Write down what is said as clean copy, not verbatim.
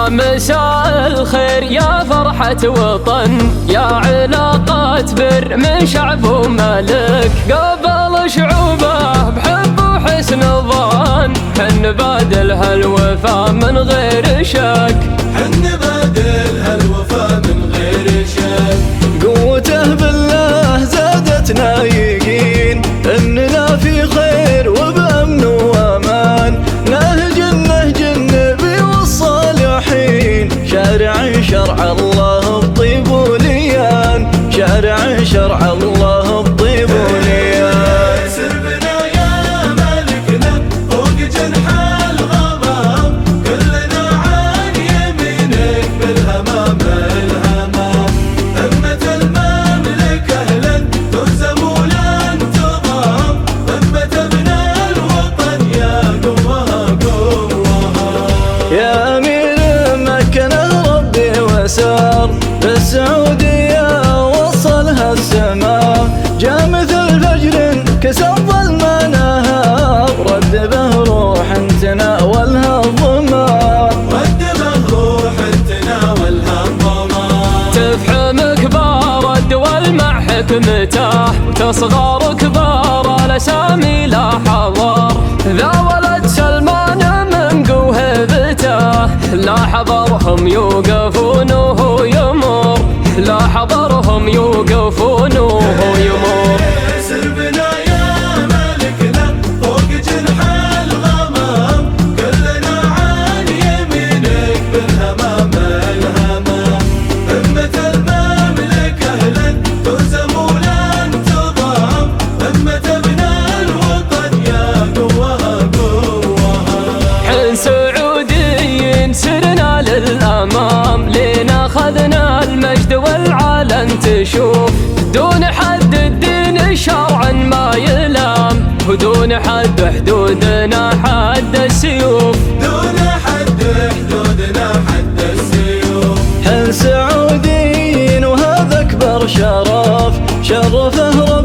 يا مساء الخير يا فرحة وطن، يا علاقات بر من شعب وملك، قبل شعوبه بحب وحسن ظن، حن بادل هالوفا من غير شك، حن بادل هالوفا من غير شك. قوته بالله زادتنا يقين اننا في خير وبأمن وامان، نهج النبي والصالحين، شارع شرع الله بطيب وليان، شارع شرع الله بطيب وليان. سر بنا يا مالكنا فوق جنح الغمام، كلنا عن يمينك بالهمام الهمام، همة المملكة اهلا تهزم ولن تضام، همة ابن الوطن يا قوها قوها. يا أمير مكنه ربي وسار بالسعودية وصلها السماء، جاء مثل فجر كسر ظلم نهار، رد به روح تناولها الظما، رد به روح تناولها الظما. تفحم كبار الدول مع حكمته، تصغر كبار الاسامي لا حضر، ذا ولد سلمان من قوهبته، لا حضرهم يوقفون وهو يمر، لا حضرهم يوقفون وهو يمر. سر بنا يا مالكنا فوق جنح الغمام، كلنا عن يمينك بالهمام الهمام، همة المملكة اهلا تهزم ولن تضام، همة ابن الوطن يا قوها قوها. حن سعوديين سرنا للأمام، لينا خذنا المجد والعالم تشوف، دون حد الدين شرعا ما يلام، ودون حد حدودنا حد السيوف، دون حد حدودنا حد السيوف. حن سعوديين وهذا أكبر شرف، شرفه ربي